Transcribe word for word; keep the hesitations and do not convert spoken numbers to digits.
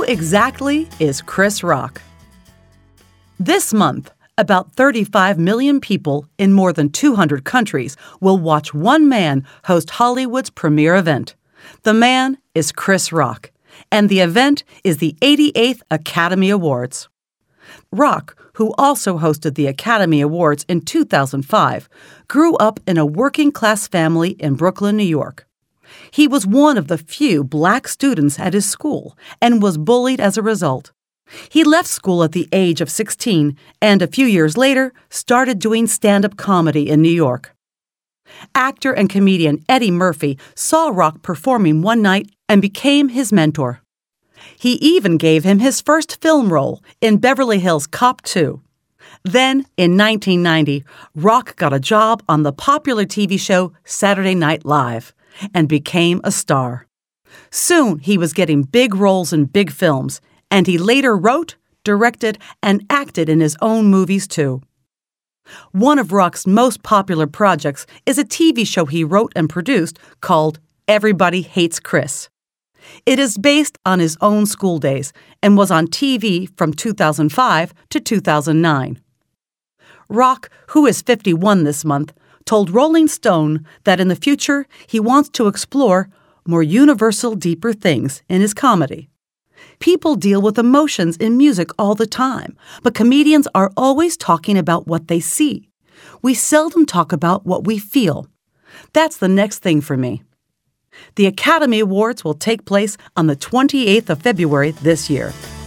exactly is Chris Rock? This month, about thirty-five million people in more than two hundred countries will watch one man host Hollywood's premier event. The man is Chris Rock, and the event is the eighty-eighth Academy Awards. Rock, who also hosted the Academy Awards in two thousand five, grew up in a working-class family in Brooklyn, New York. He was one of the few black students at his school and was bullied as a result. He left school at the age of sixteen and a few years later started doing stand-up comedy in New York. Actor and comedian Eddie Murphy saw Rock performing one night and became his mentor. He even gave him his first film role in Beverly Hills Cop two. Then, in nineteen ninety, Rock got a job on the popular T V show Saturday Night Live and became a star. Soon, he was getting big roles in big films, and he later wrote, directed, and acted in his own movies, too. One of Rock's most popular projects is a T V show he wrote and produced called Everybody Hates Chris. It is based on his own school days and was on T V from two thousand five to two thousand nine. Rock, who is fifty-one this month, told Rolling Stone that in the future he wants to explore more universal, deeper things in his comedy. People deal with emotions in music all the time, but comedians are always talking about what they see. We seldom talk about what we feel. That's the next thing for me. The Academy Awards will take place on the twenty-eighth of February this year.